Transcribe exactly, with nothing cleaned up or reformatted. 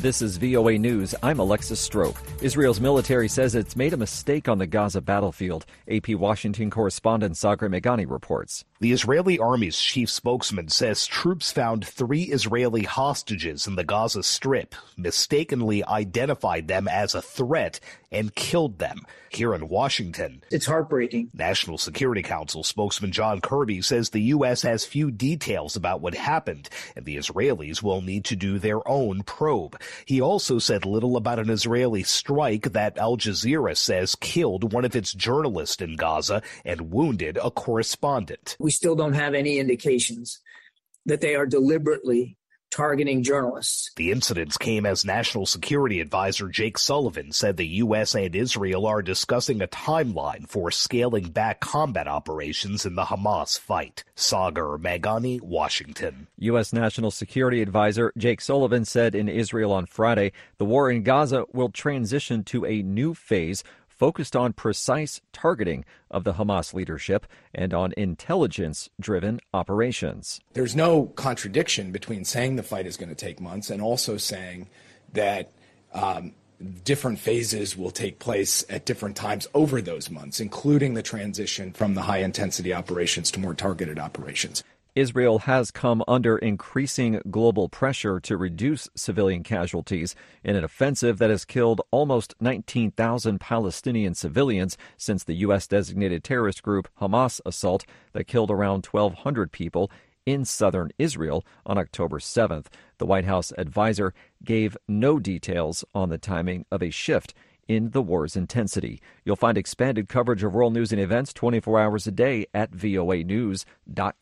This is V O A News. I'm Alexis Strope. Israel's military says it's made a mistake on the Gaza battlefield. A P Washington correspondent Sagar Megani reports. The Israeli army's chief spokesman says troops found three Israeli hostages in the Gaza Strip, mistakenly identified them as a threat, and killed them. Here in Washington, it's heartbreaking. National Security Council spokesman John Kirby says the U S has few details about what happened, and the Israelis will need to do their own probe. He also said little about an Israeli strike that Al Jazeera says killed one of its journalists in Gaza and wounded a correspondent. We still don't have any indications that they are deliberately targeting journalists. The incidents came as National Security Advisor Jake Sullivan said the U S and Israel are discussing a timeline for scaling back combat operations in the Hamas fight. Sagar Megani, Washington. U S. National Security Advisor Jake Sullivan said in Israel on Friday the war in Gaza will transition to a new phase focused on precise targeting of the Hamas leadership and on intelligence-driven operations. There's no contradiction between saying the fight is going to take months and also saying that um, different phases will take place at different times over those months, including the transition from the high-intensity operations to more targeted operations. Israel has come under increasing global pressure to reduce civilian casualties in an offensive that has killed almost nineteen thousand Palestinian civilians since the U S-designated terrorist group Hamas assault that killed around twelve hundred people in southern Israel on October seventh. The White House advisor gave no details on the timing of a shift in the war's intensity. You'll find expanded coverage of world news and events twenty-four hours a day at voa news dot com.